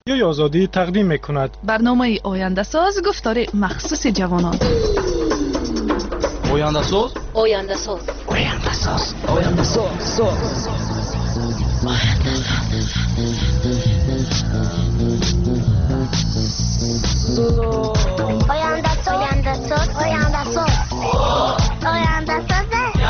رادیوی آزادی تقدیم می‌کند برنامه آینده ساز گفتار مخصوص جوانان. آینده ساز آینده ساز آینده ساز آینده ساز آینده ساز آینده ساز آینده ساز آینده ساز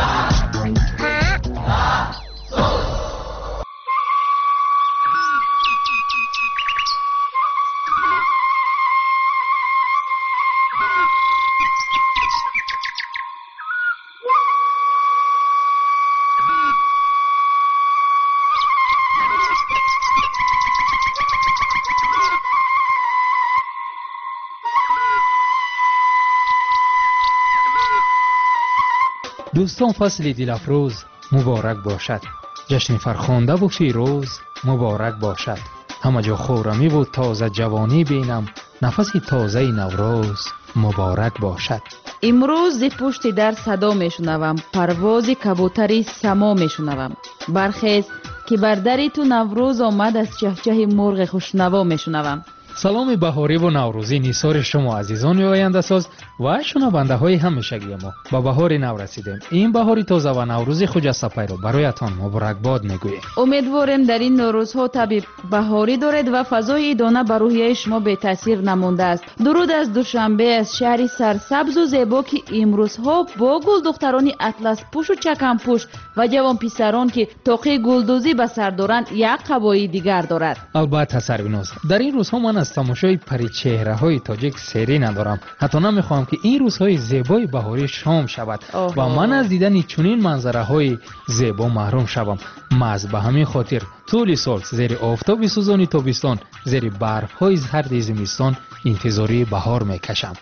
دوستان، فصل دلافروز مبارک باشد. جشن فرخنده و فیروز مبارک باشد. همه جا خورمی و تازه جوانی بینم، نفس تازه نوروز مبارک باشد. امروز ز پشت در صدا میشنوم، پرواز کبوتری سما میشنوم. برخیز که بر دری تو نوروز آمد، از چهچه مرغ خوشنوا میشنوم. سلام بهاری و نوروزی نیسار شما عزیزان آینده ساز و شنونده های همیشگی ما. با بهار نو رسیدیم. این بهاری تازه و نوروزی خجسته رو برایتان مبارکباد میگوییم. امیدواریم در این نوروزها طبع بهاری دارد و فضای ایدانه بر روحیه شما بی تاثیر نمانده است. درود از دوشنبه، از شهری سرسبز و زیبا که امروزها با گل دختران اطلس پوش و چکم پوش و جوان پسران که طاقه گلدوزی به سر دارند یک قبایی دیگر دارد. البته سربیناز، در این روزها من از تماشای پری چهره های تاجیک سری ندارم. حتی نمیخوام که این روزهای زیبای بهاری شام شود و من از دیدن چنین منظره های زیبا محروم شوم. مز به همین خاطر طول سال زیر آفتاب سوزان تابستان، زیر برف های زرد زمستان انتظاری بهار میکشم.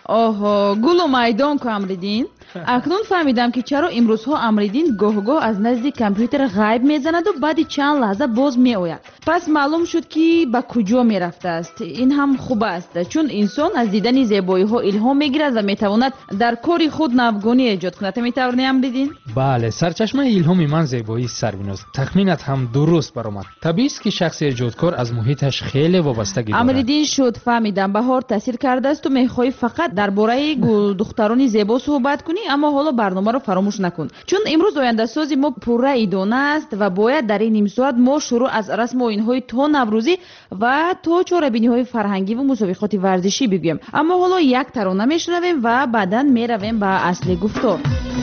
گل و میدان کو امریدین؟ اکنون فهمیدم که چرا امروزها امریدین گاه از نزد کامپیوتر غیب میزند و بعد چند لحظه باز میآید. پس معلوم شد که به کجا میرفته است. این هم خوب است، چون انسان از دیدن زیبایی ها الهام میگیرد و میتواند در کار خود نوگانی ایجاد کند. میتوانی امریدین؟ بله، سرچشمه الهام من زیبایی سربیناز. تخمینت هم درست برآمد. طبیعی است که شخص ایجادکار از محیطش خیلی وابستگی دارد. امریدین شد فهمیدم بهار تاثیر کرده است. تو میخوای فقط درباره گل دختران زیبا صحبت کنی، اما حالا برنامه رو فراموش نکن، چون امروز آینده سازی ما پوره ایدانه است و باید در این نیم ساعت ما شروع از رسم و آیین‌های تا نوروزی و تا چهاره‌بینی‌های فرهنگی و مسابقات ورزشی بگویم. اما حالا یک ترانه میشنویم و بعداً میرویم به اصل گفتار.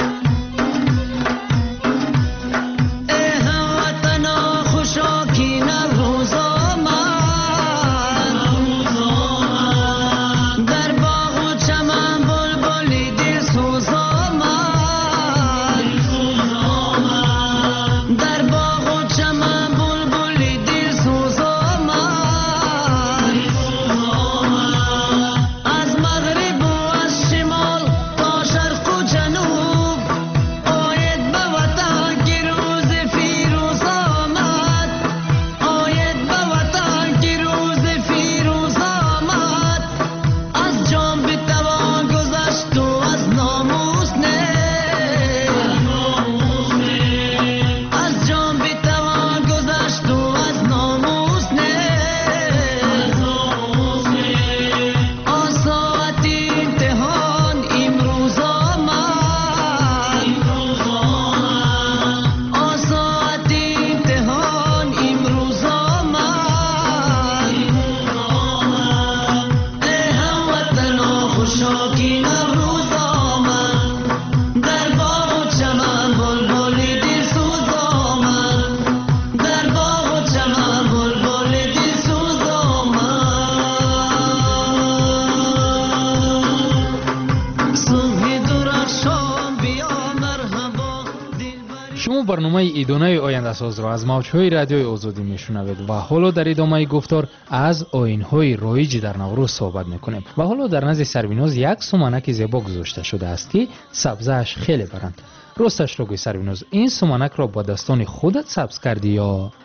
برنامه ایدانه آینده ساز را از موج‌های رادیوی آزادی میشنوید و حالا در ادامه گفتار از آیین‌های رایج در نوروز صحبت میکنیم. و حالا در نزد سربیناز یک سمنک زیبا گذاشته شده است که سبزه‌اش خیلی برند. راستش را گوی سربیناز، این سمنک را با دستان خودت سبز کردی یا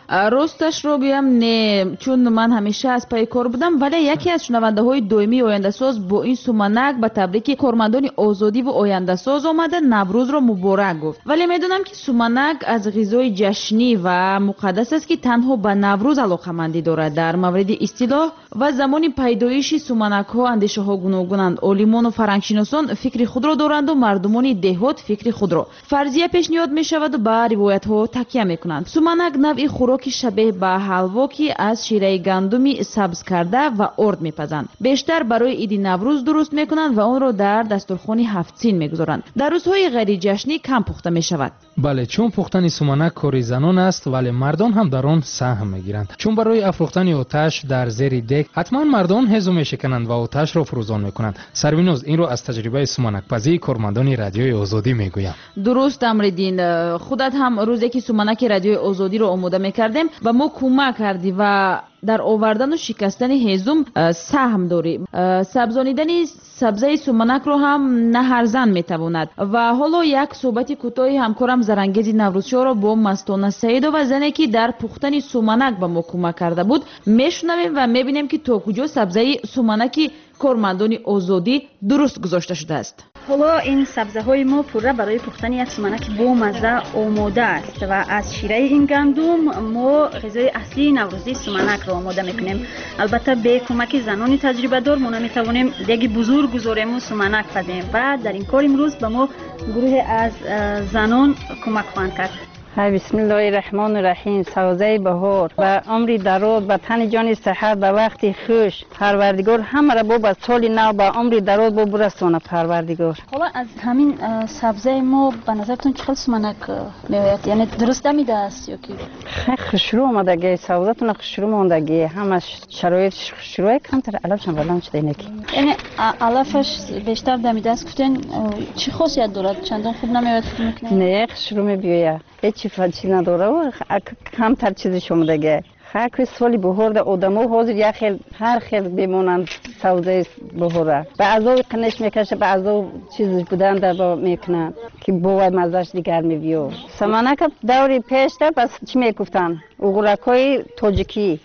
راستش رو بگم نه، چون من همیشه از پای کار بودم، ولی یکی از شنونده های دومی آینده ساز با این سومنک به تبریک کارمندان آزادی و آینده ساز آمده نوروز رو مبارک گفت. ولی میدونم که سومنک از غذای جشنی و مقدس است که تنها به نوروز علاقه‌مندی دارد. در مورد اصطلاح و زمان پیدایش سومنک ها اندیشه ها گوناگونند. عالمان و فرهنگشناسان فکر خود را دارند و مردمان دهات فکر خود را. فرضیه پیشنهاد می شود و به روایت ها تکیه می کنند. سومنک نوعی خوراک شبیه به حلوا که از شیره گندمی سبز کرده و آرد میپزند. بیشتر برای عید نوروز درست میکنند و آن را در دسترخوان هفت‌سین میگذارند. در روزهای غیر جشنی کم پخته می شود. بله، چون پختن سومنک کاری زنان است، ولی مردان هم در آن سهم میگیرند. چون برای افروختن آتش در زیر دک حتما مردان هزو میشکنند و آتش را فروزان میکنند. سروینوز این را از تجربه سومنک پزی کارمندان رادیوی آزادی میگویم. درست امردین، خودت هم روزی که سومنک رادیوی آزادی رو آماده میکردیم و ما کمک کردی و در آوردن و شکستن هیزم سهم داریم. سبزانیدن سبزه سومنک رو هم نه هر زن میتواند. و حالا یک صحبت کوتاهی همکارم زرنگیز نوروزشاه را با مستانه سعید و زنی که در پختن سومنک به ما کمک کرده بود میشنویم و میبینیم که تا کجا سبزه سومنک کارمندان آزادی درست گذاشته شده است. حالا این سبزه های ما پوره برای پختن یک سومنک با مزه آماده است و از شیره این گندم ما غذای اصلی نوروزی سومنک را آماده میکنیم. البته به کمک زنان تجربه دار ما نمیتوانیم دیگه بزرگ گذاریم و سومنک پزیم و در این کار امروز به ما گروه از زنان کمک خواهند کرد. بسم الله الرحمن الرحیم. سوزه بهار و عمر دراز به تن جان صحت به وقت خوش پروردگار همه را با سال نو به عمر دراز با برسونه پروردگار. حالا از همین سبزه ما به نظرتون چقدر سومنک میآید؟ یعنی درست دمیده است یا کی؟ خشرو آمدگی سوزتون خشرو ماندگی همش شرایط خشروه کمتر علفش هم ولام شده اینکی. یعنی علفش بیشتر دمیده است گفتین چی خاصیت دارد؟ چندان خوب نمیآید فکر میکنید؟ نه خشرو میبیه. هیچ چیزی نداره و کمتر چیزی شما دیگه. هر سالی بهار ده آدم‌ها حاضر یک خیل هر خیل بمونند سوزه بهاره. بعضی قنش میکشه بعضی چیزی بودن در با میکنن که بوی مزهش دیگر میبیو. سومنک دوری پیش ده بس چی میگفتن؟ اوغرکای تاجیکی.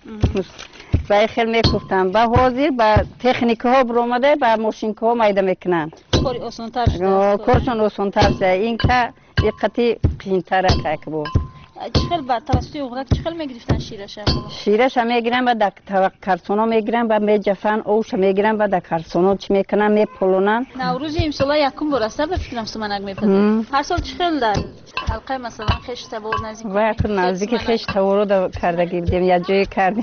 و خیل میگفتن با حاضر با تکنیک ها برآمده با ماشین ها میده میکنن. کاری آسان‌تر شده. کارشون آسان‌تر شده. این که دقتی قیمتره که بود. چخیل بر توسط اوغرک چخیل میگرفتن شیرش؟ شیرش هم میگیرن و در کارتونا میگیرن و میجفن اوش میگیرن و در کارتونا چی میکنن میپلونن. نوروز امسال یکم برسته بفکرم سومنک میپزن. هر سال چخیل در حلقه مثلا خش سوار نزدیک و یک نزدیک خش سوار رو کردگی بودیم یا جای کردیم.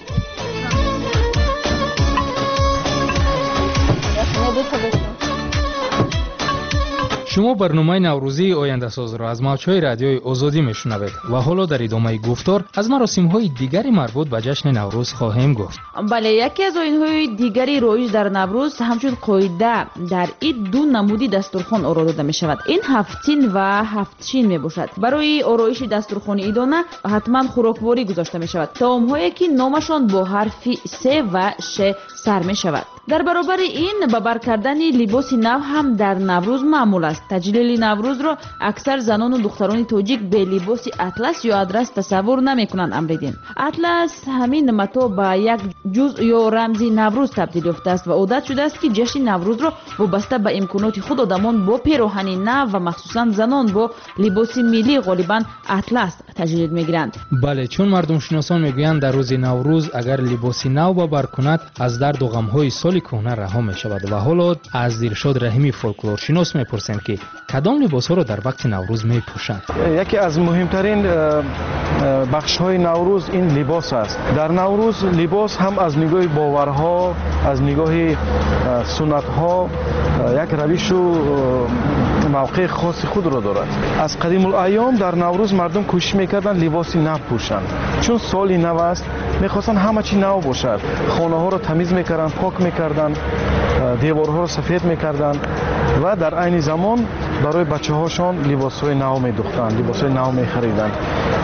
شما برنامه نوروزی آینده ساز را از موج‌های رادیوی آزادی میشنوید و حالا در ادامه گفتار از مراسم‌های دیگری مربوط به جشن نوروز خواهیم گفت. بله، یکی از آیین‌های دیگری رایج در نوروز همچون قاعده در این دو نمودی دسترخوان آورده داده می‌شود. این هفت‌سین و هفت‌شین میباشد. برای آرایش دسترخوان ایدانه حتما خوراکواری گذاشته می‌شود. طعام‌هایی که نامشان با حرف س و ش سر می‌شود. در برابر این به بر کردن لباس نو هم در نوروز معمول است. تجلیل نوروز را اکثر زنان و دختران تاجیک به لباس اطلس یا ادرس تصور نمی‌کنند. امریدین اطلس همین متا به یک جزء یا رمزی نوروز تبدیل یافته است و عادت شده است که جشن نوروز را وابسته به امکانات خود آدمان با پیراهن نو و مخصوصا زنان با لباس ملی غالبا اطلس تجلیل می‌گیرند. بله، چون مردم شناسان میگویند در روز نوروز اگر لباس نو به بر کند از درد و غم‌های سال کهنه رها می‌شود. و حالا از دیرشاد رحیمی فولکلور شناس می‌پرسیم که کدام لباس‌ها را در وقت نوروز می‌پوشند؟ یکی از مهمترین بخش‌های نوروز این لباس است. در نوروز لباس هم از نگاه باورها، از نگاه سنت‌ها یک روش و موقع خاص خود را دارد. از قدیم الایام در نوروز مردم کوشش می‌کردند لباسی نو پوشند. چون سالی نو است می‌خواستند همه چی نو باشد. خانه‌ها را تمیز می‌کردند، پاک می‌کردند، دیوارها را سفید می‌کردند و در عین زمان برای بچه‌هاشان لباس‌های نو می‌دوختند، لباس‌های نو می‌خریدند.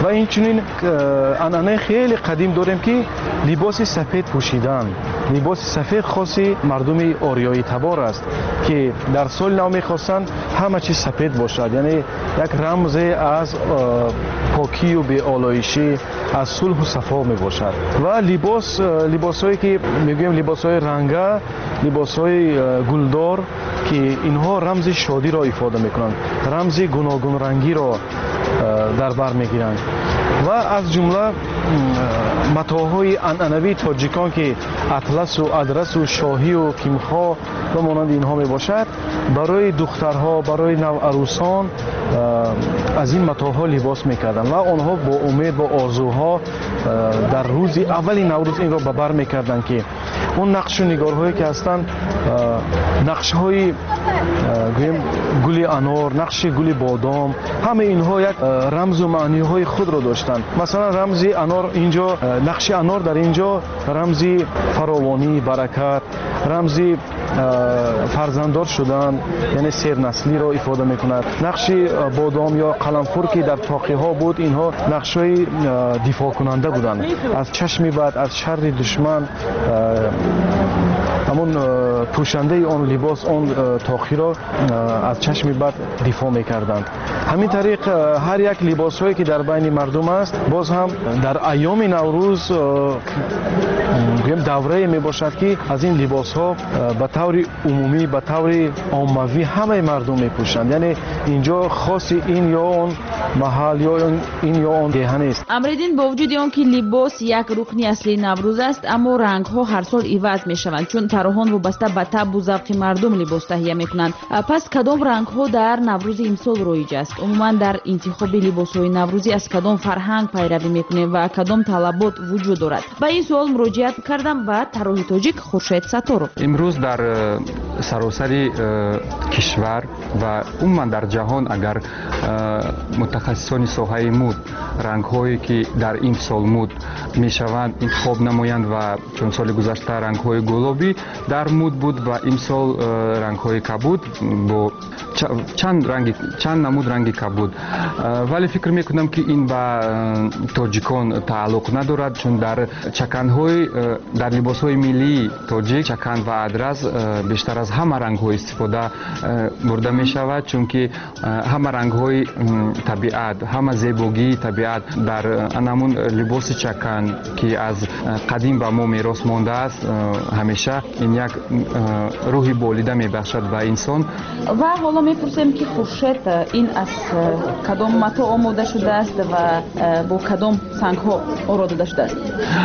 و اینچنین انعنه خیلی قدیم داریم که لباس سفید پوشیدن. لباس سفید خاصی مردم آریایی تبار است که در سال نو میخواستن همه چیز سفید باشد، یعنی یک رمز از پاکی و بی‌آلایشی، از صلح و صفا می باشد. و لباسایی که میگویم لباسای رنگه، لباسای گلدار که اینها رمز شادی را ifade میکنند، رمز گوناگون رنگی را در بر میگیرند. و از جمله متاعهای عنعنوی تاجیکان که اطلس و ادرس و شاهی و کیمخا و مانند اینها می باشد، برای دخترها، برای نوعروسان از این متاعها لباس میکردند و آنها با امید و آرزوها در روز اولی نوروز این را به بر میکردند که اون نقش و نگارهایی که هستند، نقش‌های گل انار، نقش گل بادام، همه اینها یک رمز و معنی‌های خود را داشتند. مثلا رمز انار اینجا، نقش انار در اینجا رمز فراوانی، برکت، رمز فرزنددار شدن، یعنی سرنسلی را ifade میکند. نقش بادام یا قلمفور که در طاقه ها بود، اینها نقش‌های دفاع کننده بودند از چشم بد، از شر دشمن. همون پوشنده آن لباس، آن طاقه را از چشم بد دفاع میکردند. همین طریق هر یک لباس‌هایی که در بین مردم است، باز هم در ایام نوروز دوره می باشد که از این لباس‌ها به طور عمومی، به طور عاموی همه مردم می پوشند. یعنی اینجا خاص این یا اون محل یا این یا اون دهه نیست. امریدین با وجود آنکه لباس یک رکن اصلی نوروز است، اما رنگ‌ها هر سال عوض می‌شوند، چون طراحان وابسته به طبع و ذوق مردم لباس تهیه می‌کنند. پس کدام رنگ‌ها در نوروز امسال رایج است؟ عموما در انتخاب لباس‌های نوروزی از کدام فرهنگ پیروی می‌کنیم و کدام طلبات وجود دارد؟ با این سوال مراجعت کردم به طراح تاجیک خورشید ستارو. امروز در سراسر کشور و عموما در جهان اگر متخصصان ساحه مد رنگ‌هایی که در این سال مد می‌شوند انتخاب نمایند و چون سال گذشته رنگ‌های گلابی در مد بود و این سال رنگ‌های کبود با چند نمود رنگ کبود، ولی فکر میکنم که این به تاجیکان تعلق ندارد، چون در چکن‌های در لباس‌های ملی تاجیک چکن و ادرس بیشتر از همه رنگ‌های استفاده برده می‌شود، چون که همه رنگ‌های طبیعت، همه زیبایی طبیعت در انمون لباس چکن که از قدیم به ما میراث مانده است، همیشه این یک روحی بالیده میبخشد به انسان. و حالا میپرسیم که خورشید این از کدام متاع آماده شده است و با کدام سنگ‌ها آراده شده است؟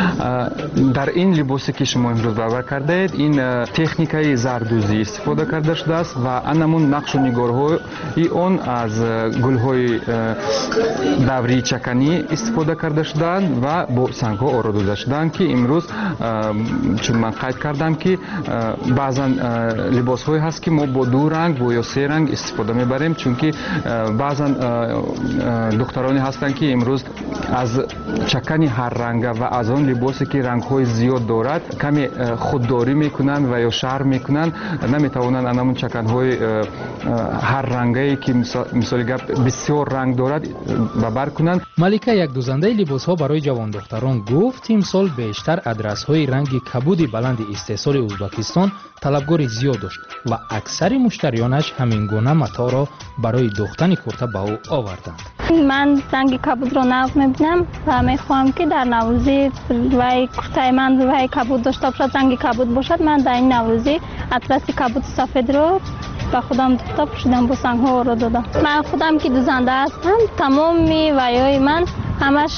در این لباسی که شما امروز باور کرده اید، این تکنیکای زردوزی استفاده کرده شده است و انمون نقش و نگارهای اون از گل‌های دوری چکنی استفاده کرده شدند و با سنگ‌ها آراده شدند که امروز چون من قید کردم که بعضا لباس‌های هست که ما با دو رنگ یا سه رنگ استفاده میبریم، چون که بعضا دخترانی هستند که امروز از چکن هر رنگ و از آن لباسی که رنگ‌های زیاد دارد کمی خودداری میکنند و یا شر میکنند، نمیتوانند انمون چکن‌های هر رنگی که مثال گپ بسیار رنگ دارد ببر کنند. ملکه یک دوزنده لباس‌ها برای جوان دختران گفت امسال بیشتر ادرس‌های رنگ کبودی بلند استحصال ازبکستان طلبگار زیاد داشت و اکثر مشتریانش همین گونه متاع را برای دوختن کرته به او آوردند. من رنگ کبود را نقد می‌بینم و می‌خواهم که در نوروزی وای کرته من وای کبود داشته باشد، رنگ کبود باشد. من در این نوروزی اطلس کبود سفید رو با خودم دوخته پوشیدم، با سنگ‌ها را دادم. من خودم که دوزنده هستم، تمام وایای من همش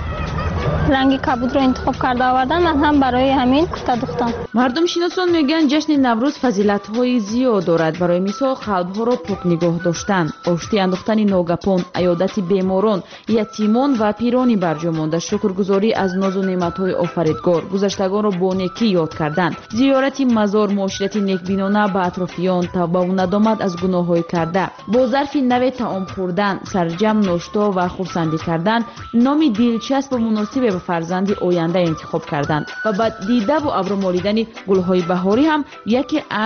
رنگ کبود رو انتخاب کرده آوردن، من هم برای همین کرته دوختم. مردم شناسان میگن جشن نوروز فضیلت‌های زیاد دارد. برای مثال قلب‌ها را پاک نگاه داشتن، آشتی انداختن ناگهان، عیادت بیماران، یتیمان و پیرانی برجا مانده، شکرگزاری از ناز و نعمت‌های آفریدگار، گذشتگان را با نیکی یاد کردن، زیارت مزار، معاشرت نیکبینانه با اطرافیان، توبه و ندامت از گناه‌های کرده، با ظرف نوی طعام خوردن، سرجم ناشتا و خرسندی کردن، نامی دلچسب و مناسب به فرزند آینده انتخاب کردند و بعد دیده و ابرو مالیدن گل‌های بهاری هم یکی از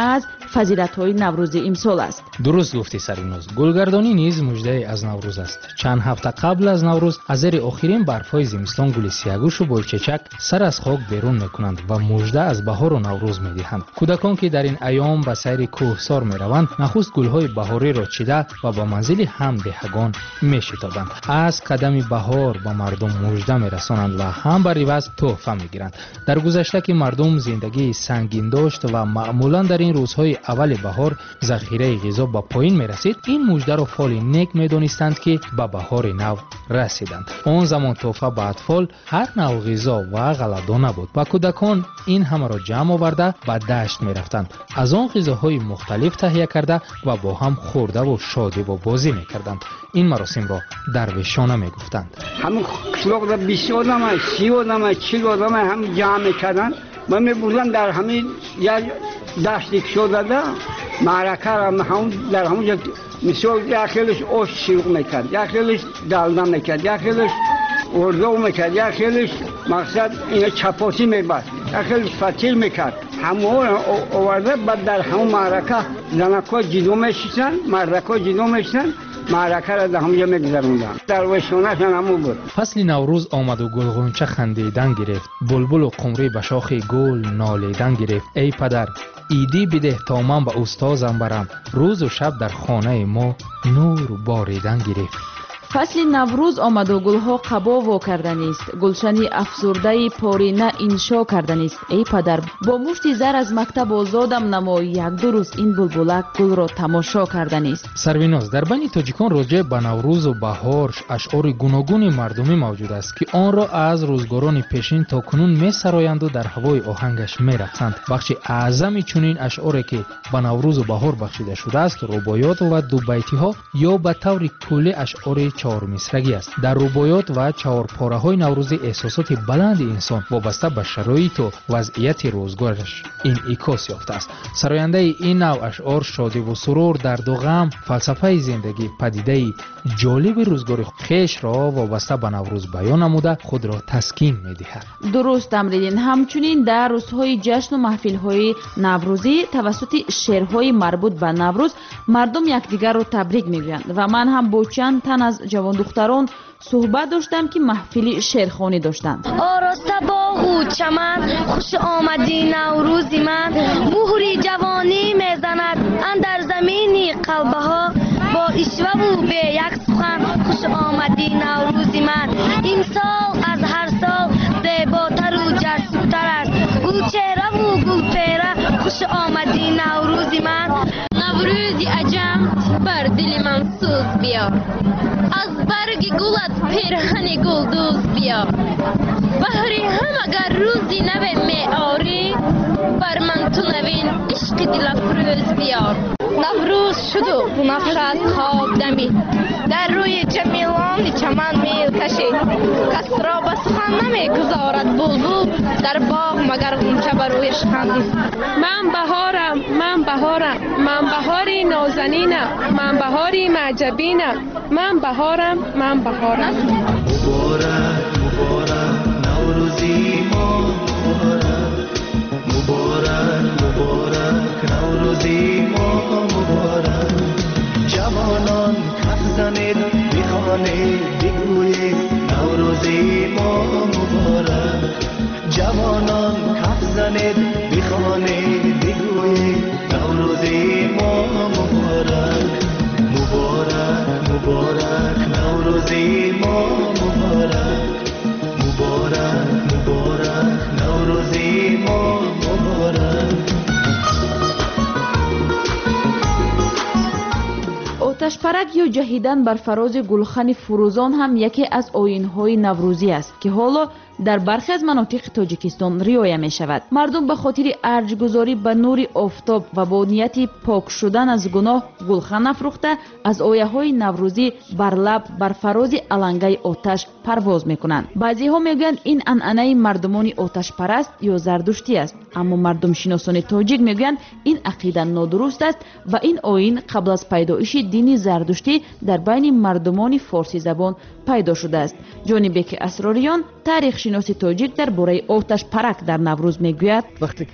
фазилатҳои наврӯзи имсол аст. дуруст гуфтӣ Сарвиноз. гулгардонӣ низ муждае аз наврӯз аст. чанд ҳафта қабл аз наврӯз аз зери охирин барфҳои зимистон гули сиягӯшу бойчечак сар аз хок берун мекунанд ва мужда аз баҳору наврӯз медиҳанд. кӯдакон ки дар ин айём ба сайри кӯҳсор мераванд, нахуст гулҳои баҳориро чида ва ба манзили ҳамдеҳагон мешитобанд. аз қадами баҳор ба мардум мужда мерасонанд ва ҳам бар иваз тӯҳфа мегиранд. дар гузашта ки мардум зиндагии сангин дошт ва маъмулан дар ин рӯзҳои аввали баҳор захираи ғизо ба поин мерасид, ин муждаро фоли нек медонистанд ки ба баҳори нав расиданд. он замон тӯҳфа ба атфол ҳар навъ ғизо ва ғалладона буд ва кӯдакон ин ҳамаро ҷамъ оварда ба дашт мерафтанд. аз он ғизоҳои мухталиф таҳия карда ва бо ҳам хӯрдаву шодиву бозӣ мекарданд. ин маросимро дарвешона мегуфтанд. ҳамин қишлоқда 20 одама 30 одама 40 одама ҳам ҷамъ мекарданд ва мебурданд дар ҳамин як дашти кушодада маъракаро дар ҳамон ҷо мисол як хелиш ош шируғ мекард, як хелиш далда мекард, як хелиш ордов мекард, як хелиш мақсад ина чапоти мебаст, як хелиш фатил мекард. ҳамаро оварда баъд дар ҳамон маърака занакҳо ҷидо мешиштанд, мардакҳо ҷидо мешиштанд, маъракаро дар ҳамон ҷо мегузаронданд. дарвешонашон ҳамон буд. фасли наврӯз омаду гулғунча хандидан гирефт, булбулу қумрӣ ба шохи гул нолидан гирефт. эй падар, идӣ бидеҳ то ман ба устозам барам, рӯзу шаб дар хонаи мо нур боридан гирефт. фасли наврӯз омаду гулҳо қабо во карданист, гулшани афзурдаи порина иншо карданист. эй падар, бо мушти зар аз мактаб озодам намо, якду рӯз ин булбулак гулро тамошо карданист. Сарвиноз, дар байни тоҷикон роҷеъ ба наврӯзу баҳор ашъори гуногуни мардумӣ мавҷуд аст ки онро аз рӯзгорони пешин то кунун месароянду дар ҳавои оҳангаш мерақсанд. бахши аъзами чунин ашъоре ки ба наврӯзу баҳор бахшида шудааст, рубоёт ва дубайтиҳо ё ба таври куллӣ ашъори чаҳормисрагӣ аст. дар рубоёт ва чаҳорпораҳои наврӯзӣ эҳсосоти баланди инсон вобаста ба шароиту вазъияти рӯзгораш инъикос ёфтааст. сарояндаи ин навъ ашъор шодиву сурур, дарду ғам, фалсафаи зиндагӣ, падидаи ҷолиби рӯзгори хешро вобаста ба наврӯз баён намуда худро таскин медиҳад. дуруст амридин. ҳамчунин дар рӯзҳои ҷашну маҳфилҳои наврӯзӣ тавассути шеърҳои марбут ба наврӯз мардум якдигарро табрик мегӯянд ва ман ҳам бо чанд тан аз ҷавондухтарон суҳбат доштам ки маҳфили шеърхонӣ доштанд. ороста боғу чаман, хуш омадӣ наврӯзи ман, муҳри ҷавонӣ мезанад андар замини қалбаҳо, бо ишваву бе як сухан, хуш омадӣ наврӯзи ман. имсол аз ҳар сол зеботару ҷасуртар аст, гулчеҳраву гулпера, хуш омадӣ наврӯзи ман. наврӯзи аҷам бар дили ман сӯз биёр, аз барги гулат пирҳани гулдӯз биёр. баҳри ҳам агар рӯзи наве меорӣ, бар ман ту навин ишқи дилафрӯз биёр. наврӯз шуду нафшат хоб дамид, дар рӯи ҷамилони чаман мил кашид. касро ба сухан намегузорад булбул, дар боғ магар ғунча ба рӯяш хандид. ман баҳорам, ман баҳорам, ман баҳори нозанинам, ман баҳори маъҷабинам, ман баҳорам, ман баҳорам. муборак муборак наврӯзи мо, муборак муборак наврӯзи мо, муборак. ҷавонон каф занед, бихонед, бигӯед наврӯзи мо, муборак. ҷавонон каф занед, бихонед, бигӯед наврӯзи мо, муборак. муборак муборак наврӯзи мо, муборак. муборак муборак наврӯзи мо, муборак. оташпарак ё ҷаҳидан бар фарози гулхани фурӯзон ҳам яке аз оинҳои наврӯзӣ аст ки ҳоло дар бархе аз манотиқи тоҷикистон риоя мешавад. мардум ба хотири арҷгузорӣ ба нури офтоб ва бо нияти пок шудан аз гуноҳ гулхан афрӯхта, аз ояҳои наврӯзӣ бар лаб бар фарози алангаи оташ парвоз мекунанд. баъзеҳо мегӯянд ин анъанаи мардумони оташпараст ё зардуштӣ аст, аммо мардумшиносони тоҷик мегӯянд ин ақида нодуруст аст ва ин оин қабл аз пайдоиши дини зардуштӣ дар байни мардумони форсизабон пайдо шудааст. ҷонибеки асрориён, таърихшиноси тоҷик дар бораи оташпарак дар наврӯз мегӯяд: вақте ки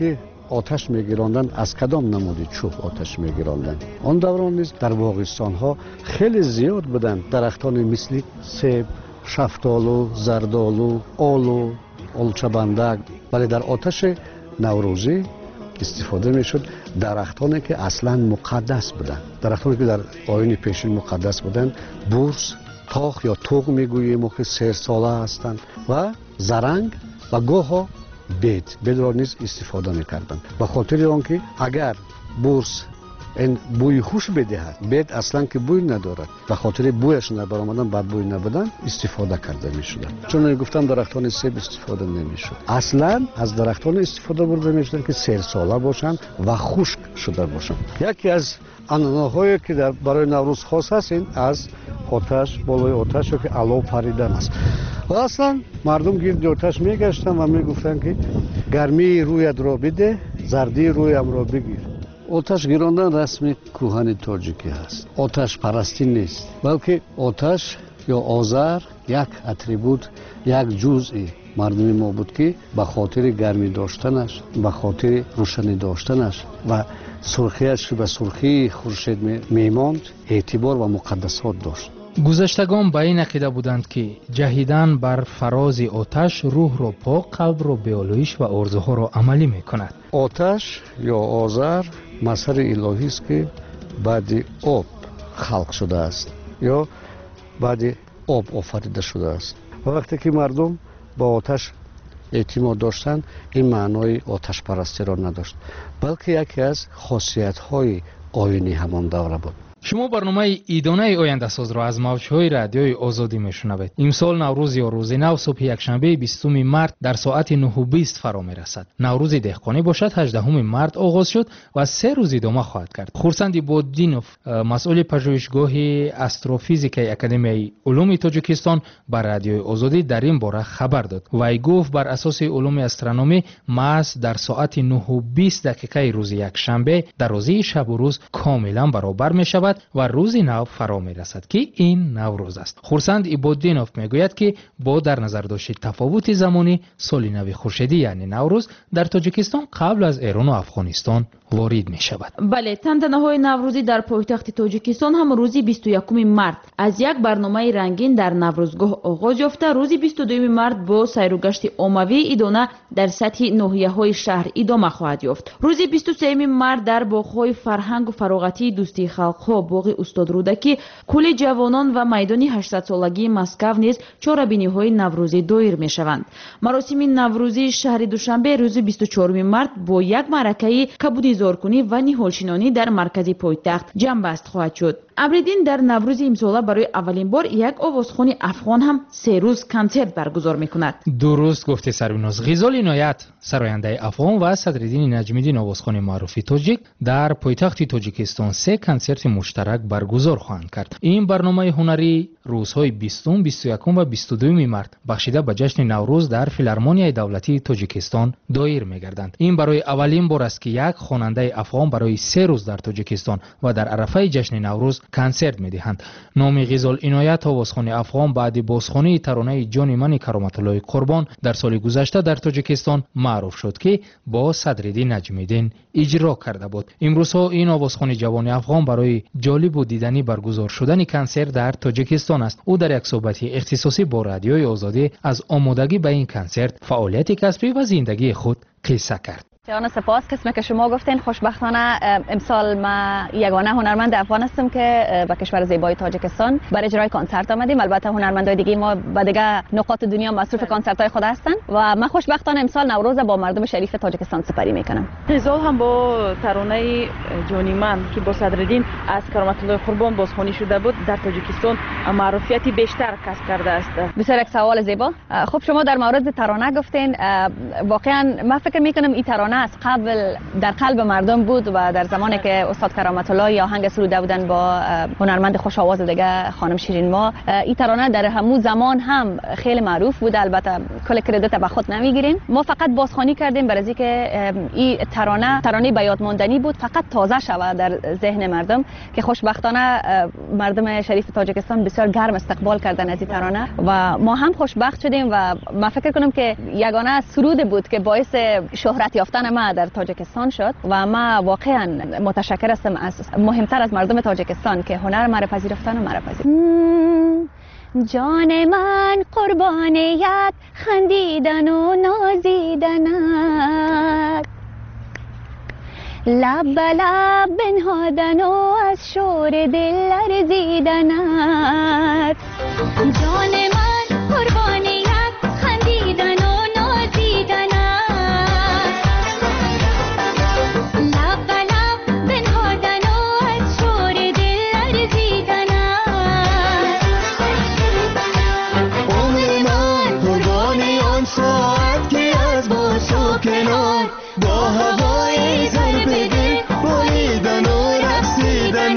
آتش میگیراندن از کدام نمودی چوب آتش میگیراندن. آن دوران نیز در باغستان ها خیلی زیاد بودن درختان مثل سیب، شفتالو، زردالو، آلو، آلوچه‌بندک. ولی در آتش نوروزی استفاده میشد درختانی که اصلا مقدس بودن، درختانی که در آیین پیشین مقدس بودن. بورس، تاخ یا توق میگوییم که 3 ساله هستند و زرنگ و گاها بید را نیز استفاده میکردند. به خاطر آنکه اگر بورس این بوی خوش بدهد، بید اصلا که بوی ندارد، به خاطر بویش نبرآمدن بد بوی نبودن استفاده کرده میشد. چون گفتم درختان سیب استفاده نمیشد، اصلا از درختان استفاده برده میشد که 3 ساله باشند و خشک شده باشند. یکی از عنعنه‌هایی که برای نوروز خاص است این از آتش، بالای آتش که علو پریدن است. و اصلا مردم گرد آتش میگشتن و میگفتن که گرمی رویت را بده، زردی رویم را بگیر. آتش گیراندن رسم کوهن تاجیکی است. آتش پرستی نیست، بلکه آتش یا آذر یک اتریبوت، یک جزئی مردمی ما بود که به خاطر گرمی داشتنش، به خاطر روشنی داشتنش و سرخیش که به سرخی خورشید میماند اعتبار و مقدسات داشت. گذشتگان به این عقیده بودند که جهیدن بر فراز آتش روح را پاک، قلب را به آلایش و آرزوها را عملی میکند. آتش یا آذر مظهر الهی است که بعد آب خلق شده است یا بعد آب آفریده شده است. وقتی که مردم با آتش اعتماد داشتند، این معنای آتش پرستی را نداشت، بلکه یکی از خاصیت های آیینی همان دوره بود. شما برنامه ایدانه آینده ساز را از موج‌های رادیوی آزادی میشنوید. امسال نوروز یا روز نو صبح یکشنبه 20 مارت در ساعت 9:20 فرا میرسد. نوروز دهقانی باشد 18 مارت آغاز شد و 3 روز ادامه خواهد کرد. خورسند بودینوف، مسئول پژوهشگاه استروفیزیک اکادمی علوم تاجیکستان بر رادیوی آزادی در این باره خبر داد. وی گفت بر اساس علوم استرونومی محض در ساعت 9:20 روز یکشنبه در روزی شب و روز کاملا برابر می شود و روز نو فرا می رسد که این نوروز است. خورسند ایبودینوف می گوید که با در نظر داشت تفاوت زمانی سال نو خورشیدی یعنی نوروز در تاجیکستان قبل از ایران و افغانستان وارد می شود. بله، تنتنه‌های نوروزی در پایتخت تاجیکستان هم روزی 21 مارت از یک برنامه رنگین در نوروزگاه آغاز یافته، روزی 22 مارت با سیر و گشت عمومی ایدانه در سطح ناحیه‌های شهر ادامه خواهد یافت. روزی 23 مارت در باغ‌های فرهنگ و فراغتی دوستی خلق‌ها، باغ استاد رودکی، کولی جوانان و میدان 800 سالگی مسکو نیز چهاربینی‌های نوروزی دایر می‌شوند. مراسم نوروزی شهر دوشنبه روز 24 مارت با یک معرکه کبودیزارکنی و نهالشینانی در مرکز پایتخت جنبست خواهد شد. ابریدین در نوروز امسال برای اولین بار یک آوازخوان افغان هم 3 روز کنسرت برگزار می‌کند. درست گفته سروناز. غزال عنایت، سراینده افغان و صدرالدین نجمیدین آوازخوان معروف تاجیک در پایتخت تاجیکستان 3 کنسرت مشترک برگزار خواهند کرد. این برنامه هنری روزهای 20، 21 و 22 مارت بخشیده به جشن نوروز در فیلارمونیای دولتی تاجیکستان دایر می‌گردند. این برای اولین بار است که یک خواننده افغان برای 3 روز در تاجیکستان و در عرفه جشن نوروز کنسرت می‌دهند. نام غزال عنایت آوازخوان افغان بعد بازخوانی ترانه جان من کرامت الله قربان در سال گذشته در تاجیکستان معروف شد که با صدرالدین نجمیدین اجرا کرده بود. امروزها این آوازخوان جوان افغان برای جالب و دیدنی برگزار شدن کنسرت در تاجیکستان است. او در یک صحبت اختصاصی با رادیوی آزادی از آمادگی به این کنسرت، فعالیت کسبی و زندگی خود قصه کرد. جان سپاس. قسمی که شما گفتین خوشبختانه امسال ما یگانه هنرمند افغان هستم که به کشور زیبای تاجیکستان برای اجرای کنسرت آمدیم. البته هنرمندای دیگه ما به دیگه نقاط دنیا مصروف کنسرت‌های خود هستن و من خوشبختانه امسال نوروز با مردم شریف تاجیکستان سپری میکنم. غزال هم با ترانه جانی من که با صدرالدین از کرامت الله قربان بازخوانی شده بود در تاجیکستان معروفیتی بیشتر کسب کرده است. بسیار یک سوال زیبا. خب شما در مورد ترانه گفتین، واقعا من فکر میکنم این ترانه از قبل در قلب مردم بود و در زمانی که استاد کرامت الله یا آهنگ سروده بودن با هنرمند خوش آواز دیگه خانم شیرین ما، این ترانه در همون زمان هم خیلی معروف بود. البته کل کردیت به خود نمیگیریم، ما فقط بازخوانی کردیم برای اینکه این ترانه به یاد ماندنی بود، فقط تازه شود در ذهن مردم که خوشبختانه مردم شریف تاجیکستان بسیار گرم استقبال کردن از این ترانه و ما هم خوشبخت شدیم و من فکر کنم که یگانه سرود بود که باعث شهرت یافتن آمدن ما در تاجیکستان شد و ما واقعا متشکر هستم از مهمتر از مردم تاجیکستان که هنر مرا پذیرفتن و مرا پذیرفتن. جان من قربانیت خندیدن و نازیدنت، لب به لب بنهادن و از شور دل لرزیدنت. جان من قربانیت خندیدن و نازیدنت، لب به لب بنهادن و از شور دل لرزیدنت. عمر من قربانی آن ساعت که از با تو کنار با هوای زرد دل بالیدن و رقصیدن.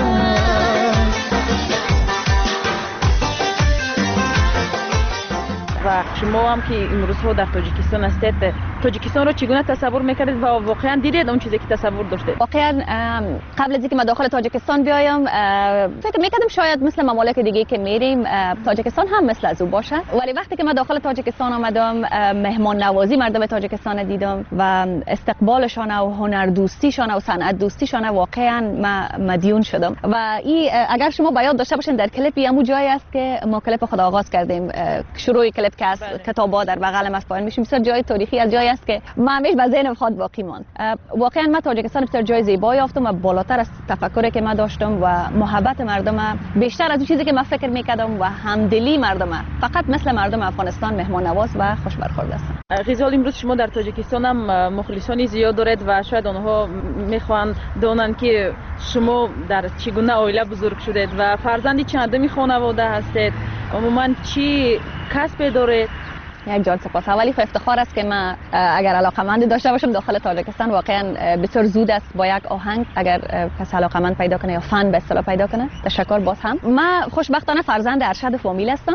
و شما هم که امروز ها در تاجیکستان هستید، تاجیکستان رو چگونه تصور میکردید و واقعا دیدید اون چیزی که تصور داشتید؟ واقعا قبل از اینکه ما داخل تاجیکستان بیایم فکر میکردم شاید مثل ممالک دیگه که میریم تاجیکستان هم مثل از او باشه، ولی وقتی که ما داخل تاجیکستان آمدم مهمان نوازی مردم تاجیکستان دیدم و استقبالشان و هنر دوستیشان و صنعت دوستیشان واقعا مدیون شدم. و این اگر شما با یاد داشته باشین در کلیپ همون جایی است که ما کلیپ خود آغاز کردیم، شروع کلیپ که از کتابا در بغل ما پایین میشیم، بسیار جای تاریخی از جایی است که ما همیشه به ذهن خود باقی ماند. واقعا ما تاجیکستان بسیار جای زیبایی یافتم و بالاتر از تفکری که ما داشتم و محبت مردم بیشتر از اون چیزی که من فکر میکردم و همدلی مردم، فقط مثل مردم افغانستان مهمان نواز و خوش برخورد هستند. غزال، امروز شما در تاجیکستان هم مخلصانی زیاد دارید و شاید آنها میخوان دانند که شما در چگونه عائله بزرگ شدید و فرزندی چندمی خانواده هستید، عموما چی کسب دارید؟ یک جان سپاس. اولی خو افتخار است که من اگر علاقمند داشته باشم داخل تاجیکستان، واقعا بسیار زود است با یک آهنگ اگر کس علاقمند پیدا کنه یا فن به اصطلاح پیدا کنه. تشکر باز هم. من خوشبختانه فرزند ارشد فامیل هستم.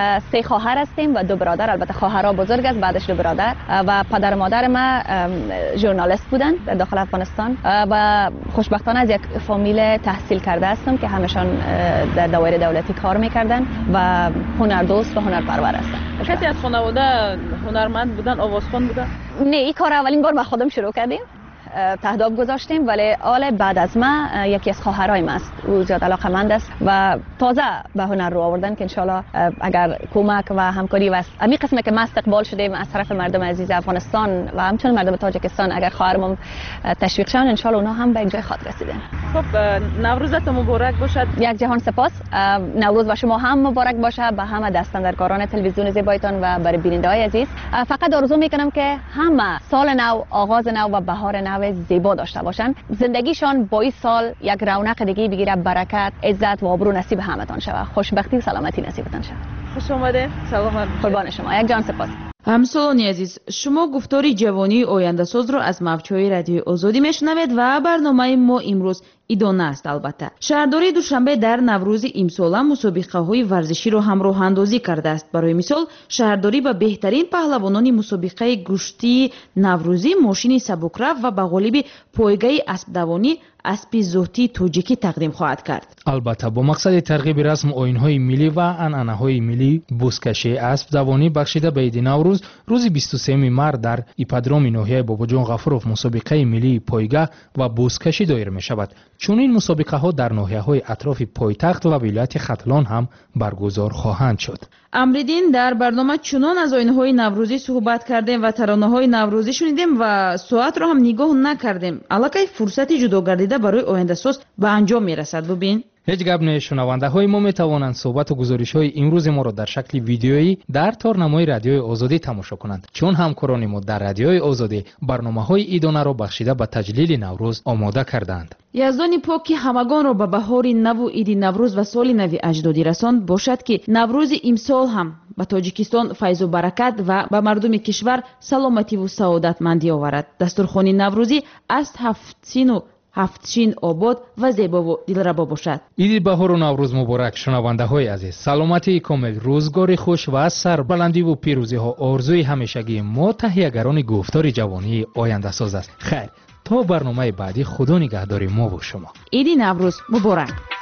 3 خواهر هستیم و 2 برادر. البته خواهرها بزرگ است، بعدش 2 برادر و پدر و مادر ما ژورنالیست بودن در داخل افغانستان و خوشبختانه از یک فامیل تحصیل کرده هستم که همشان در دایره دولتی کار میکردن و هنردوست و هنرپرور هستن. کسی از خانواده هنرمند بودن، آوازخوان بودن؟ نه، این کار اولین بار با خودم شروع کردیم، تهداب گذاشتیم، ولی آل بعد از ما یکی از خواهرای ما است، او زیاد علاقمند است و تازه به هنر رو آوردن که انشالله اگر کمک و همکاری و امی قسمه که ما استقبال شدیم از طرف مردم عزیز افغانستان و همچنین مردم تاجیکستان، اگر خواهرمون تشویق شدن انشالله اونها هم به یک جای خاطر رسیدن. خب نوروزتون مبارک باشد. یک جهان سپاس. نوروز و شما هم مبارک باشه به همه دستاندرکاران تلویزیون زیبایتان و برای بیننده‌های عزیز. فقط آرزو میکنم که همه سال نو، آغاز نو و بهار نو زیبا داشته باشن، زندگیشان با این سال یک رونق دیگه بگیره، برکت، عزت و آبرو نصیب همتان شود، خوشبختی و سلامتی نصیبتان شود. خوش آمده. سلام. قربان شما. یک جان سپاس. همسالانی عزیز، شما گفتاری جوانی آینده ساز رو از موج‌های رادیوی آزادی میشنوید و برنامه ما امروز ادامه است. البته شهرداری دوشنبه در نوروز امسال مسابقه‌های ورزشی رو همراه اندازی کرده است. برای مثال شهرداری به بهترین پهلوانان مسابقه گشتی نوروزی ماشین سبکرو و به غالب پایگاه اسب دوانی اسب زهدی توجیکی تقدیم خواهد کرد. البته با مقصد ترغیب رسم آیین‌های ملی و عنعنه‌های ملی، بزکشی اسب دوانی بخشیده به عید نوروز روز 23 مارس در ایپادروم ناحیه باباجان غفوروف مسابقه ملی پایگاه و بزکشی دایر می شود. چون این مسابقه ها در ناحیه‌های اطراف پایتخت و ولایت ختلان هم برگزار خواهند شد. امریدین در برنامه چنان از آیین‌های نوروزی صحبت کردیم و ترانه‌های نوروزی شنیدیم و ساعت رو هم نگاه نکردیم. الکی فرصتی جداگردیده برای آینده ساز به انجام میرسد. ببین هیچ گپ نه. شنونده های ما می توانند صحبت و گزارش های امروز ما را در شکل ویدیویی در تارنمای رادیوی آزادی تماشا کنند، چون همکاران ما در رادیوی آزادی برنامه های ایدانه را بخشیده به تجلیل نوروز آماده کردند. یزدان پاک همگان را به بهار نو و عید نوروز و سال نو اجدادی رساند باشد که نوروز امسال هم به تاجیکستان فیض و برکت و به مردم کشور سلامتی و سعادتمندی آورد. دسترخوان نوروزی از 7 شین آباد و زیبا و دلربا باشد. عید بهار و نوروز مبارک شنونده های عزیز. سلامتی کامل، روزگار خوش و سربلندی و پیروزی ها آرزوی همیشگی ما تهیه‌گران گفتار جوانی آینده ساز است. خیر، تا برنامه بعدی خدا نگهدار ما و شما. عید نوروز مبارک.